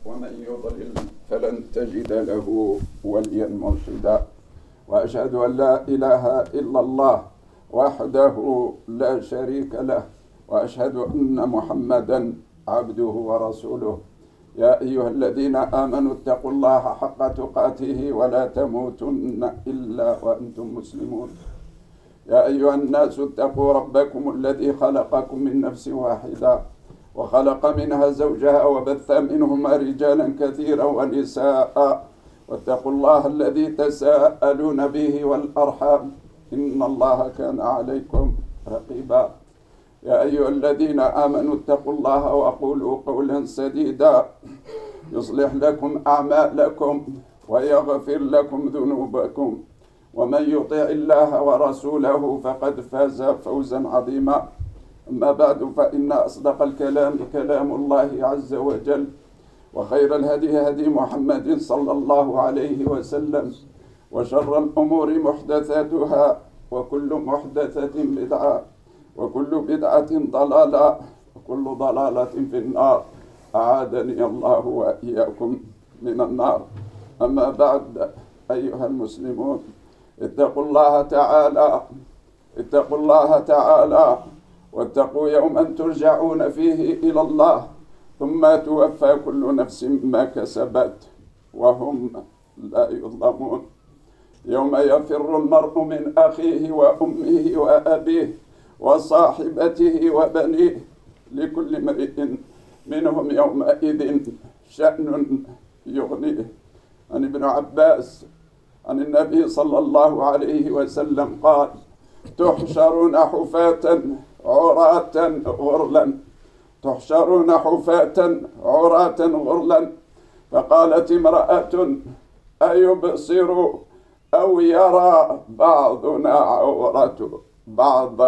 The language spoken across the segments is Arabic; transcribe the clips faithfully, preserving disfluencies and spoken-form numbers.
ومن يضلل فلن تجد له وليا مرشدا. وأشهد أن لا إله إلا الله وحده لا شريك له، وأشهد أن محمدا عبده ورسوله. يا أيها الذين آمنوا اتقوا الله حق تقاته ولا تموتن إلا وأنتم مسلمون. يا أيها الناس اتقوا ربكم الذي خلقكم من نفس واحدة وخلق منها زوجها وبث منهما رجالا كثيرا ونساء، واتقوا الله الذي تساءلون به والأرحام إن الله كان عليكم رقيبا. يا أيها الذين آمنوا اتقوا الله وقولوا قولا سديدا يصلح لكم أعمالكم ويغفر لكم ذنوبكم، ومن يطع الله ورسوله فقد فاز فوزا عظيما. أما بعد، فإن أصدق الكلام كلام الله عز وجل، وخير الهدي هدي محمد صلى الله عليه وسلم، وشر الأمور محدثاتها، وكل محدثة بدعة، وكل بدعة ضلالة، وكل ضلالة في النار. أعاذني الله وإياكم من النار. أما بعد، أيها المسلمون، اتقوا الله تعالى اتقوا الله تعالى واتقوا يوما ترجعون فيه إلى الله ثم توفى كل نفس ما كسبت وهم لا يظلمون. يوم يفر المرء من أخيه وأمه وأبيه وصاحبته وبنيه، لكل امرئ منهم يومئذ شأن يغنيه. عن ابن عباس عن النبي صلى الله عليه وسلم قال: تحشرون حفاة عراة غرلا تحشرون حفاة عراة غرلا فقالت امرأة: أيبصر أو يرى بعضنا عورة بعض؟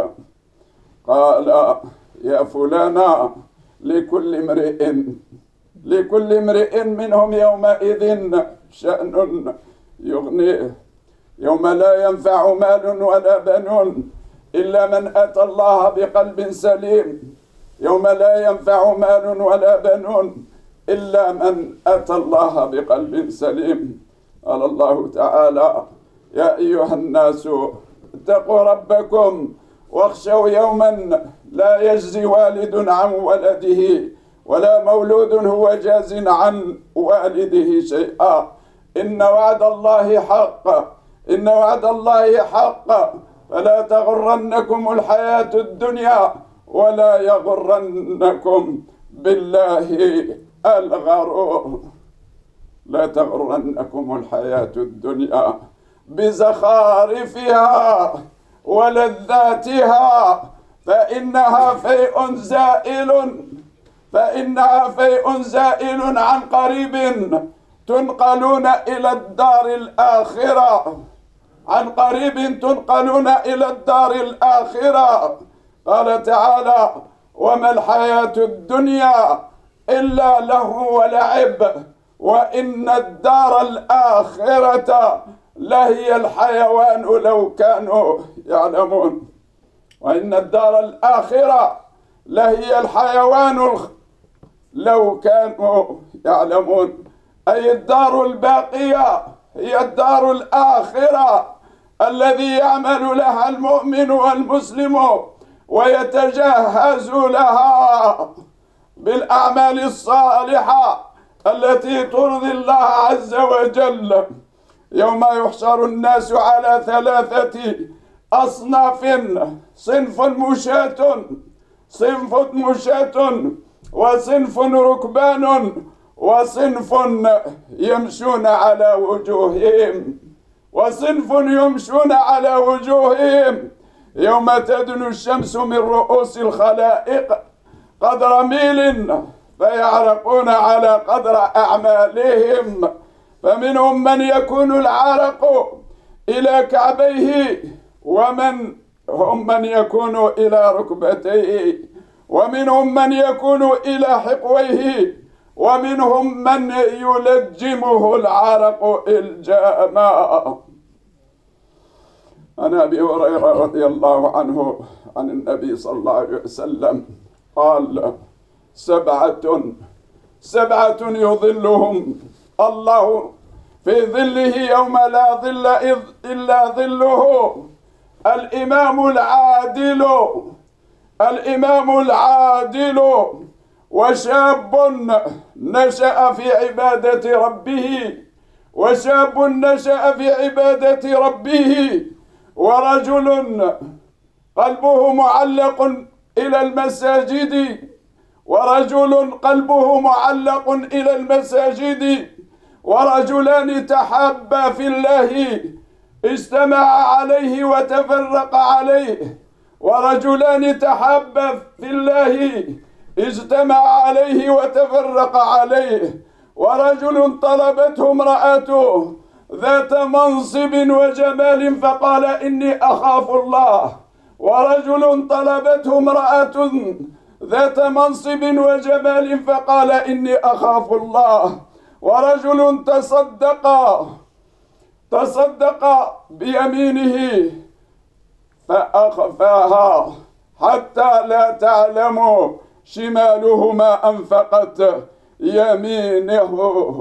قال: يا فلانا، لكل امرئ لكل امرئ منهم يومئذ شأن يغنيه، يوم لا ينفع مال ولا بنون إلا من أتى الله بقلب سليم. يوم لا ينفع مال ولا بنون إلا من أتى الله بقلب سليم. قال الله تعالى: يا أيها الناس اتقوا ربكم واخشوا يوما لا يجزي والد عن ولده ولا مولود هو جاز عن والده شيئا. إن وعد الله حق إن وعد الله حق فلا تغرنكم الحياة الدنيا ولا يغرنكم بالله الغرور. لا تغرنكم الحياة الدنيا بزخارفها ولذاتها، فإنها فيء زائل فإنها فيء زائل عن قريب تنقلون إلى الدار الآخرة عن قريب تنقلون إلى الدار الآخرة. قال تعالى: وما الحياة الدنيا إلا لهو ولعب، وإن الدار الآخرة لهي الحيوان لو كانوا يعلمون. وإن الدار الآخرة لهي الحيوان لو كانوا يعلمون. أي الدار الباقية هي الدار الآخرة الذي يعمل لها المؤمن والمسلم ويتجهز لها بالأعمال الصالحة التي ترضي الله عز وجل. يوم يحشر الناس على ثلاثة أصناف: صنف مشاة صنف مشاة وصنف ركبان وصنف يمشون على وجوههم وصنف يمشون على وجوههم يوم تدنو الشمس من رؤوس الخلائق قدر ميل فيعرقون على قدر أعمالهم، فمنهم من يكون العرق إلى كعبيه، ومن هم من يكون إلى ركبتيه، ومنهم من يكون إلى حقويه، ومنهم من يلجمه العرق الجاما. عن أبي هريرة رضي الله عنه عن النبي صلى الله عليه وسلم قال: سبعة سبعة يظلهم الله في ظله يوم لا ظل إلا ظله: الإمام العادل الإمام العادل وشاب نشأ في عبادة ربه وشاب نشأ في عبادة ربه ورجل قلبه معلق إلى المساجد ورجل قلبه معلق إلى المساجد ورجلان تحابا في الله اجتمعا عليه وتفرقا عليه ورجلان تحابا في الله اجتمعا عليه وتفرقا عليه ورجل طلبته امرأته ذات منصب وجمال فقال إني أخاف الله ورجل طلبته امرأة ذات منصب وجمال فقال إني أخاف الله ورجل تصدق تصدق بيمينه فأخفاها حتى لا تعلم شماله ما أنفقت يمينه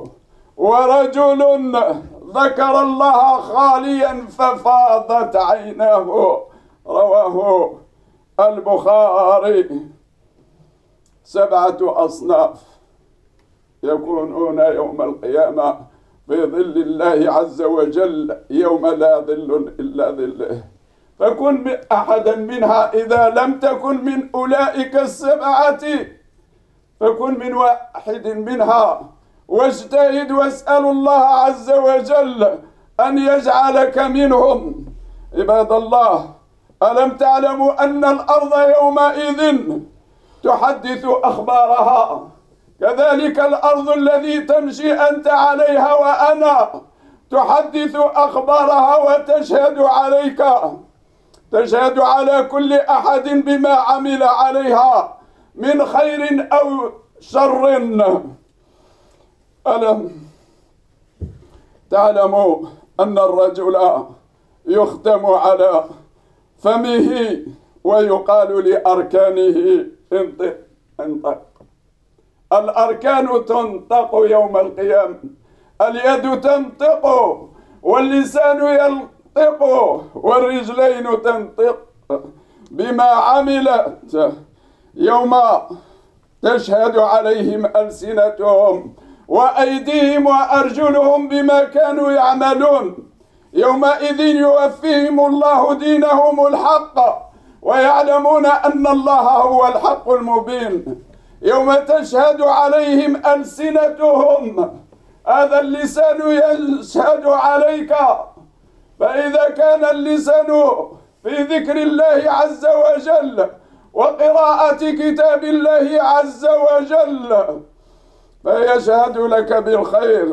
ورجل ذكر الله خاليا ففاضت عيناه. رواه البخاري. سبعة أصناف يكونون يوم القيامة في ظل الله عز وجل يوم لا ظل إلا ظله، فكن أحدا منها. إذا لم تكن من أولئك السبعة فكن من واحد منها، واجتهد واسأل الله عز وجل أن يجعلك منهم. عباد الله، ألم تعلموا أن الأرض يومئذ تحدث أخبارها؟ كذلك الأرض التي تمشي أنت عليها وأنا تحدث أخبارها وتشهد عليك، تشهد على كل أحد بما عمل عليها من خير أو شر. ألم تعلموا أن الرجل يختم على فمه ويقال لأركانه انطق انطق. الأركان تنطق يوم القيامة، اليد تنطق واللسان ينطق والرجلين تنطق بما عملت يوم تشهد عليهم ألسنتهم وأيديهم وأرجلهم بما كانوا يعملون. يومئذ يوفيهم الله دينهم الحق ويعلمون أن الله هو الحق المبين. يوم تشهد عليهم ألسنتهم، هذا اللسان يشهد عليك، فإذا كان اللسان في ذكر الله عز وجل وقراءة كتاب الله عز وجل فيشهد لك بالخير،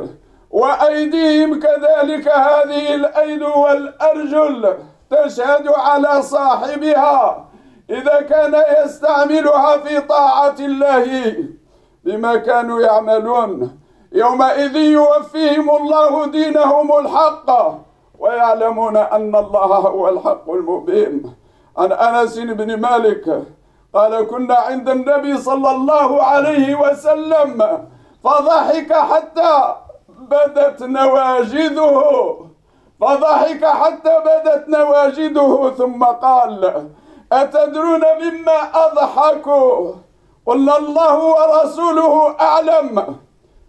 وأيديهم كذلك، هذه الأيد والأرجل تشهد على صاحبها إذا كان يستعملها في طاعة الله بما كانوا يعملون. يومئذ يوفيهم الله دينهم الحق ويعلمون أن الله هو الحق المبين. عن أنس بن مالك قال: كنا عند النبي صلى الله عليه وسلم فضحك حتى بدت نواجذه فضحك حتى بدت نواجذه ثم قال: أتدرون مما أضحك؟ قلنا: الله ورسوله أعلم.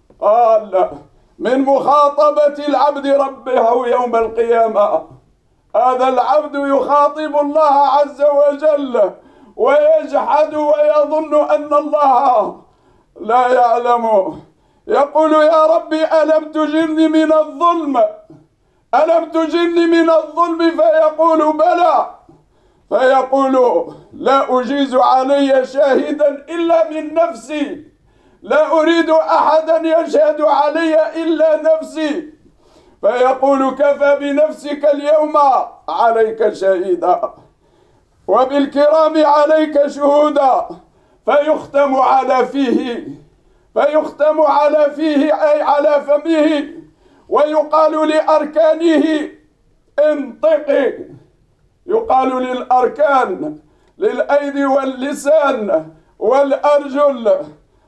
قال: من مخاطبة العبد ربه يوم القيامة. هذا العبد يخاطب الله عز وجل ويجحد ويظن أن الله لا يعلم، يقول: يا ربي ألم تجرني من الظلم ألم تجرني من الظلم فيقول: بلى. فيقول: لا أجيز علي شاهدا إلا من نفسي، لا أريد أحدا يشهد علي إلا نفسي. فيقول: كفى بنفسك اليوم عليك شهيدا وبالكرام عليك شهودا. فيختم على فيه فيختم على فيه أي على فمه، ويقال لأركانه: انطقي. يقال للأركان، للأيدي واللسان والأرجل: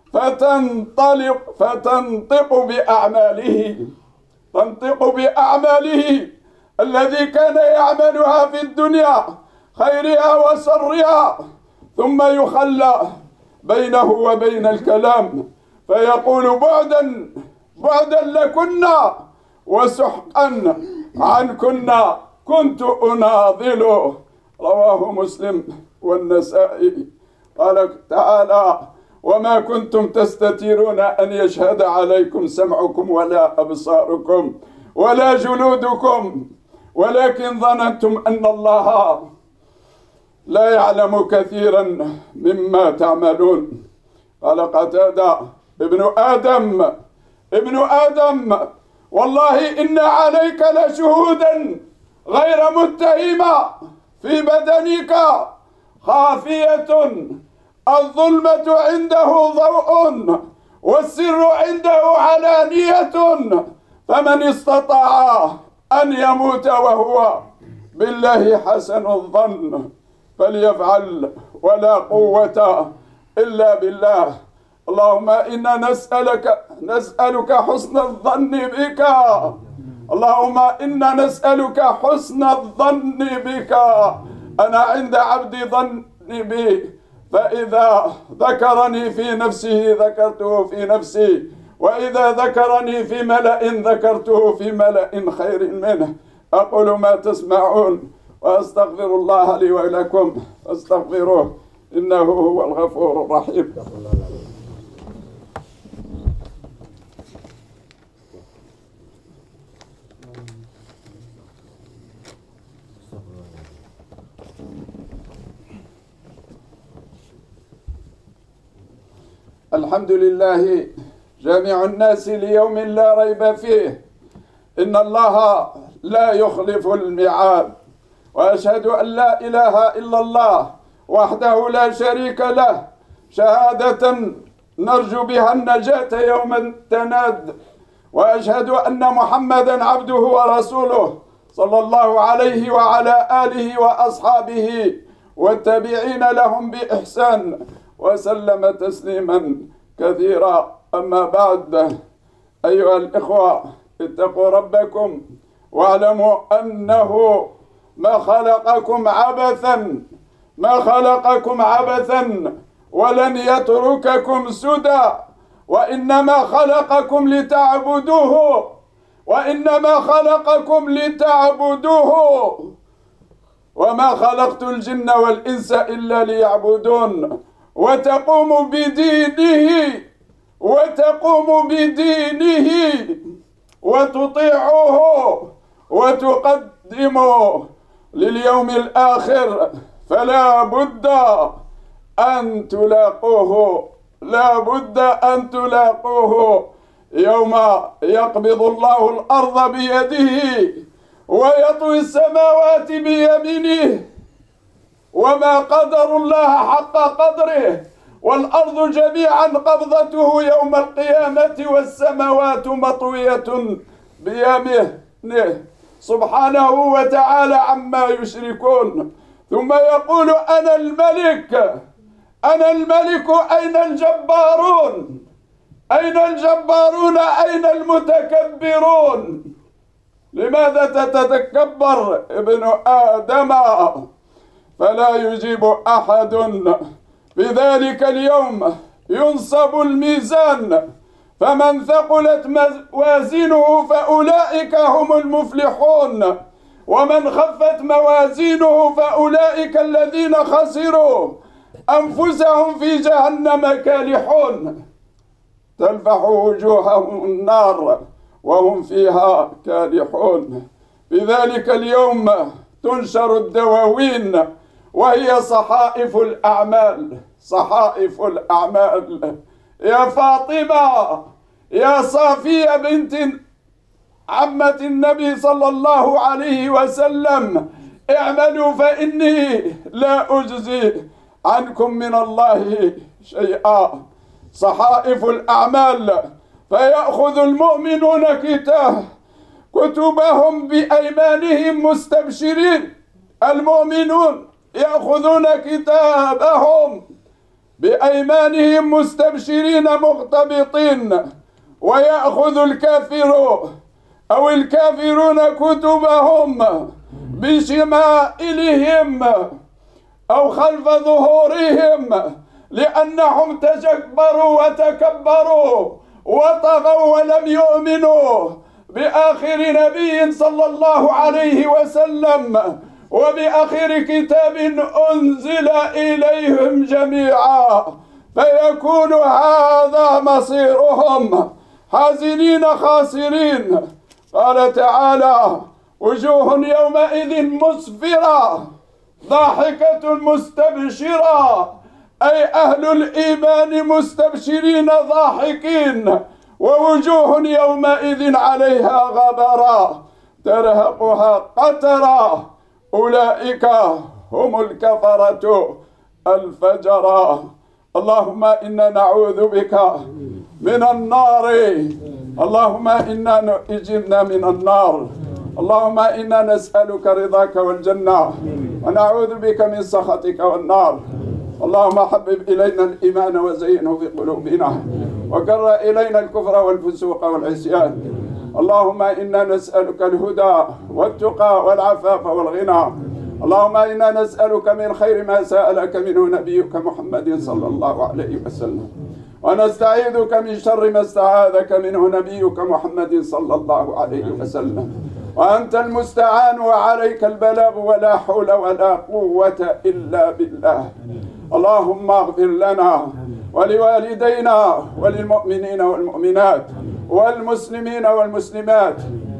فتنطلق فتنطق بأعماله تنطق بأعماله الذي كان يعملها في الدنيا خيرها وشرها، ثم يخلى بينه وبين الكلام فيقول بعدا بعدا لكنا وسحقا عنكنا كنت أناضل. رواه مسلم والنسائي. قال تعالى: وما كنتم تستترون أن يشهد عليكم سمعكم ولا أبصاركم ولا جلودكم ولكن ظننتم أن الله لا يعلم كثيرا مما تعملون. قال قتادة: ابن آدم ابن آدم والله إن عليك لشهودا غير متهمة في بدنك خافية الظلمة عنده ضوء والسر عنده علانية، فمن استطاع أن يموت وهو بالله حسن الظن فليفعل، ولا قوة إلا بالله. اللهم إنا نسألك نسألك حسن الظن بك اللهم إنا نسألك حسن الظن بك. أنا عند عبدي ظن بي، فإذا ذكرني في نفسه ذكرته في نفسي، وإذا ذكرني في ملأ ذكرته في ملأ خير منه. أقول ما تسمعون وأستغفر الله لي ولكم فاستغفروه إنه هو الغفور الرحيم. الحمد لله جامع الناس ليوم لا ريب فيه، إن الله لا يخلف الميعاد، وأشهد أن لا إله إلا الله وحده لا شريك له شهادة نرجو بها النجاة يوم التناد، وأشهد أن محمدا عبده ورسوله صلى الله عليه وعلى آله وأصحابه والتابعين لهم بإحسان وسلم تسليما كثيرا. أما بعد، أيها الإخوة، اتقوا ربكم واعلموا أنه ما خلقكم عبثا ما خلقكم عبثا ولن يترككم سدى، وإنما خلقكم لتعبدوه وإنما خلقكم لتعبدوه وما خلقت الجن والإنس إلا ليعبدون. وتقوم بدينه وتقوم بدينه وتطيعوه وتقدموا لليوم الآخر، فلا بد أن تلاقوه لا بد أن تلاقوه يوم يقبض الله الأرض بيده ويطوي السماوات بيمينه، وما قدر الله حق قدره، والأرض جميعا قبضته يوم القيامة والسماوات مطوية بيمينه سبحانه وتعالى عما يشركون. ثم يقول: أنا الملك أنا الملك أين الجبارون أين الجبارون أين المتكبرون؟ لماذا تتكبر ابن آدم؟ فلا يجيب أحد. في ذلك اليوم ينصب الميزان، فمن ثقلت موازينه فأولئك هم المفلحون، ومن خفت موازينه فأولئك الذين خسروا أنفسهم في جهنم كالحون تلفح وجوههم النار وهم فيها كالحون. في ذلك اليوم تنشر الدواوين، وهي صحائف الأعمال صحائف الأعمال. يا فاطمة، يا صافية بنت عمة النبي صلى الله عليه وسلم، اعملوا فإني لا أجزي عنكم من الله شيئا. صحائف الأعمال. فيأخذ المؤمنون كتاب كتبهم بأيمانهم مستبشرين. المؤمنون يأخذون كتابهم بأيمانهم مستبشرين مغتبطين، ويأخذ الكافر أو الكافرون كتبهم بشمائلهم أو خلف ظهورهم، لأنهم تجبروا وتكبروا وطغوا ولم يؤمنوا بآخر نبي صلى الله عليه وسلم وبآخر كتاب أنزل إليهم جميعا، فيكون هذا مصيرهم حزنين خاسرين. قال تعالى: وجوه يومئذ مسفرة ضاحكة مستبشرة، أي أهل الإيمان مستبشرين ضاحكين، ووجوه يومئذ عليها غبرة ترهقها قترة، أولئك هم الكفرة الفجرة. اللهم إنا نعوذ بك من النار، اللهم إنا اجرنا من النار، اللهم إنا نسألك رضاك والجنة ونعوذ بك من سخطك والنار. اللهم حبب إلينا الإيمان وزينه في قلوبنا وكره إلينا الكفر والفسوق والعصيان. اللهم إنا نسألك الهدى والتقى والعفاف والغنى. اللهم إنا نسألك من خير ما سألك منه نبيك محمد صلى الله عليه وسلم، ونستعيذك من شر ما استعاذك منه نبيك محمد صلى الله عليه وسلم. وأنت المستعان وعليك البلاغ، ولا حول ولا قوة إلا بالله. اللهم اغفر لنا ولوالدينا وللمؤمنين والمؤمنات والمسلمين والمسلمات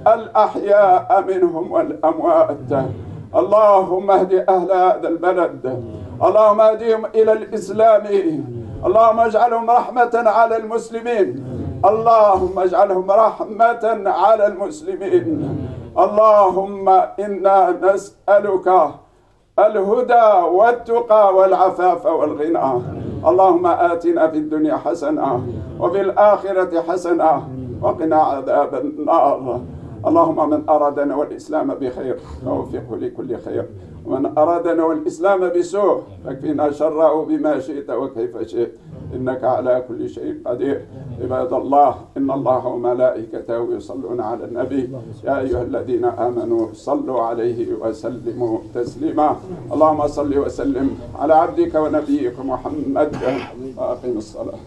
الأحياء منهم والأموات. اللهم اهد أهل هذا البلد، اللهم اهدهم إلى الإسلام، اللهم اجعلهم رحمة على المسلمين، اللهم اجعلهم رحمة على المسلمين. اللهم إنا نسألك الهدى والتقى والعفاف والغنى. اللهم آتنا في الدنيا حسنة وفي الآخرة حسنة وقنا عذاب النار. اللهم من أرادنا والإسلام بخير فوفقه لكل خير، ومن أرادنا والإسلام بسوء فاكفنا شره بما شئت وكيف شئت، إنك على كل شيء قدير. عباد الله، إن الله وملائكته يصلون على النبي، يا أيها الذين آمنوا صلوا عليه وسلموا تسليما. اللهم صل وسلم على عبدك ونبيك محمد، وأقم الصلاة.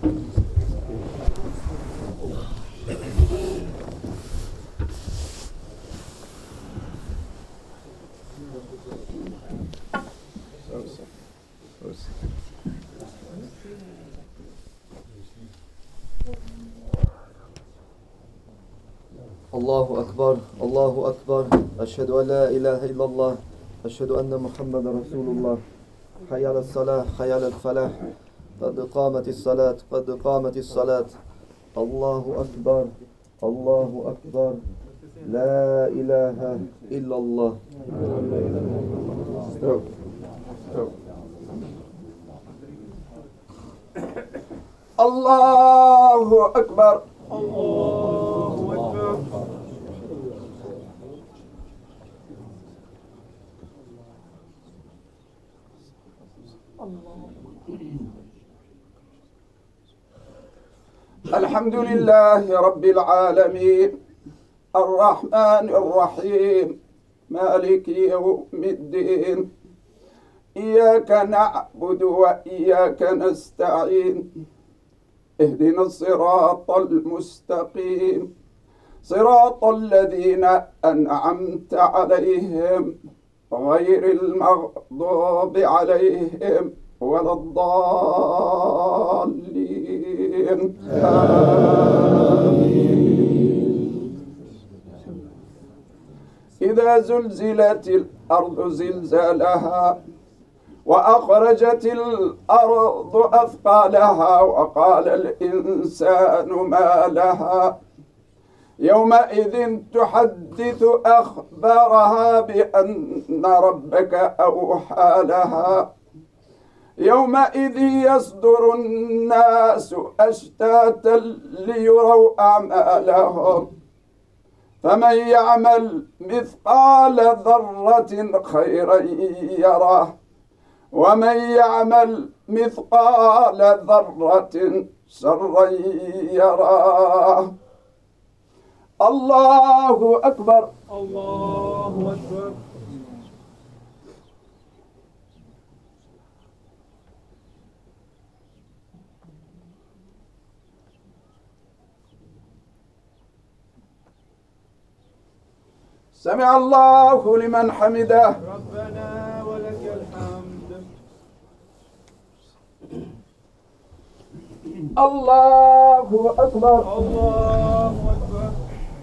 الله أكبر، الله أكبر، أشهد أن لا إله إلا الله، أشهد أن محمد رسول الله. حي على الصلاة، حي على الفلاح، قد قامت الصلاة، قد قامت الصلاة. الله أكبر، الله أكبر، لا إله إلا الله. الله أكبر، الله أكبر. الحمد لله رب العالمين، الرحمن الرحيم، مالك يوم الدين. إياك نعبد وإياك نستعين، اهدنا الصراط المستقيم، صراط الذين أنعمت عليهم غير المغضوب عليهم ولا الضالين. آمين. إذا زلزلت الأرض زلزالها وأخرجت الأرض أثقالها وقال الإنسان ما لها يومئذ تحدث أخبارها بأن ربك أوحى لها. يومئذ يصدر الناس أشتاتا ليروا أعمالهم، فمن يعمل مثقال ذرة خيرا يره، ومن يعمل مثقال ذرة شرا يراه. الله أكبر. الله أكبر. سمع الله لمن حمده. ربنا ولك الحمد. الله أكبر. الله أكبر.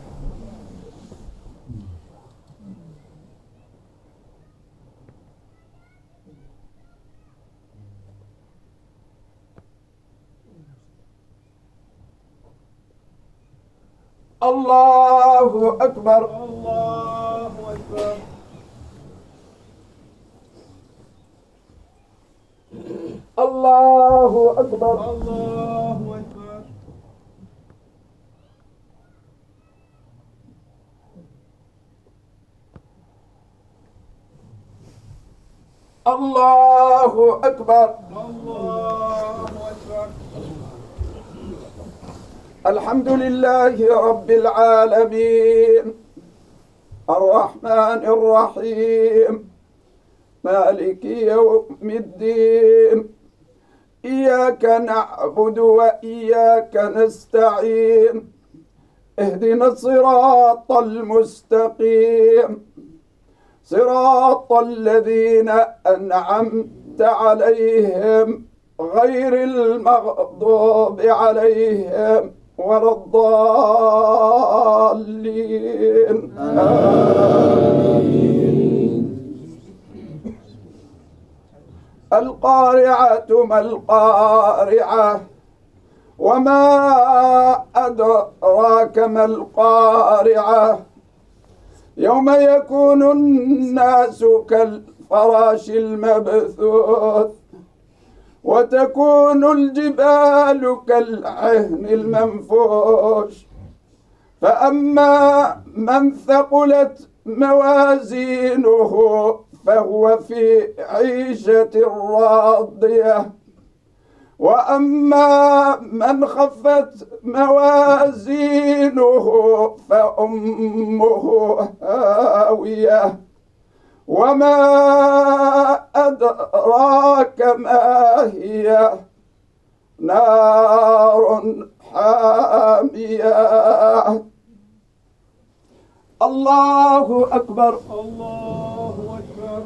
الله أكبر. الله أكبر. الله أكبر. الله أكبر. الله أكبر. الله أكبر. الحمد لله رب العالمين الرحمن الرحيم مالك يوم الدين. إياك نعبد وإياك نستعين. اهدنا الصراط المستقيم صراط الذين أنعمت عليهم غير المغضوب عليهم ولا الضالين. آمين. القارعة ما القارعة وما أدراك ما القارعة يوم يكون الناس كالفراش المبثوث وتكون الجبال كالعهن المنفوش. فأما من ثقلت موازينه فهو في عيشة راضية وأما من خفت موازينه فأمه هاوية وما أدراك ما هي نار حامية. الله أكبر. الله أكبر.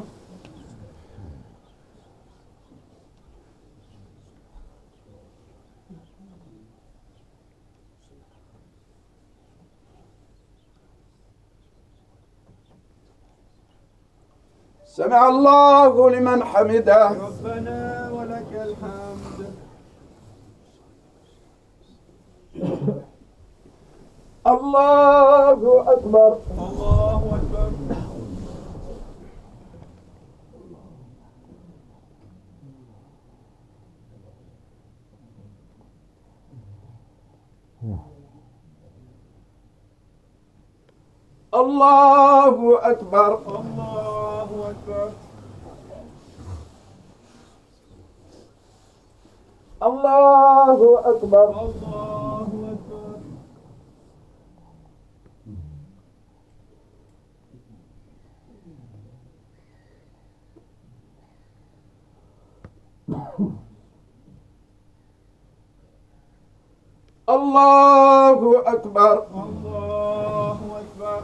سمع الله لمن حمده. ربنا ولك الحمد. الله أكبر. الله أكبر. الله أكبر. الله أكبر. الله أكبر. الله أكبر. الله أكبر. الله أكبر.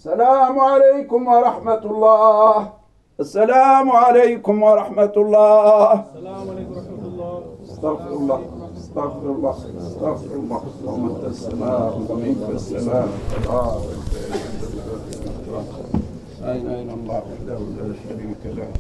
السلام عليكم ورحمة الله. السلام عليكم ورحمة الله. السلام عليكم ورحمة الله. استغفر الله استغفر الله استغفر الله. اللهم انت السلام ومنك السلام. أين أين الله وحده لا شريك له.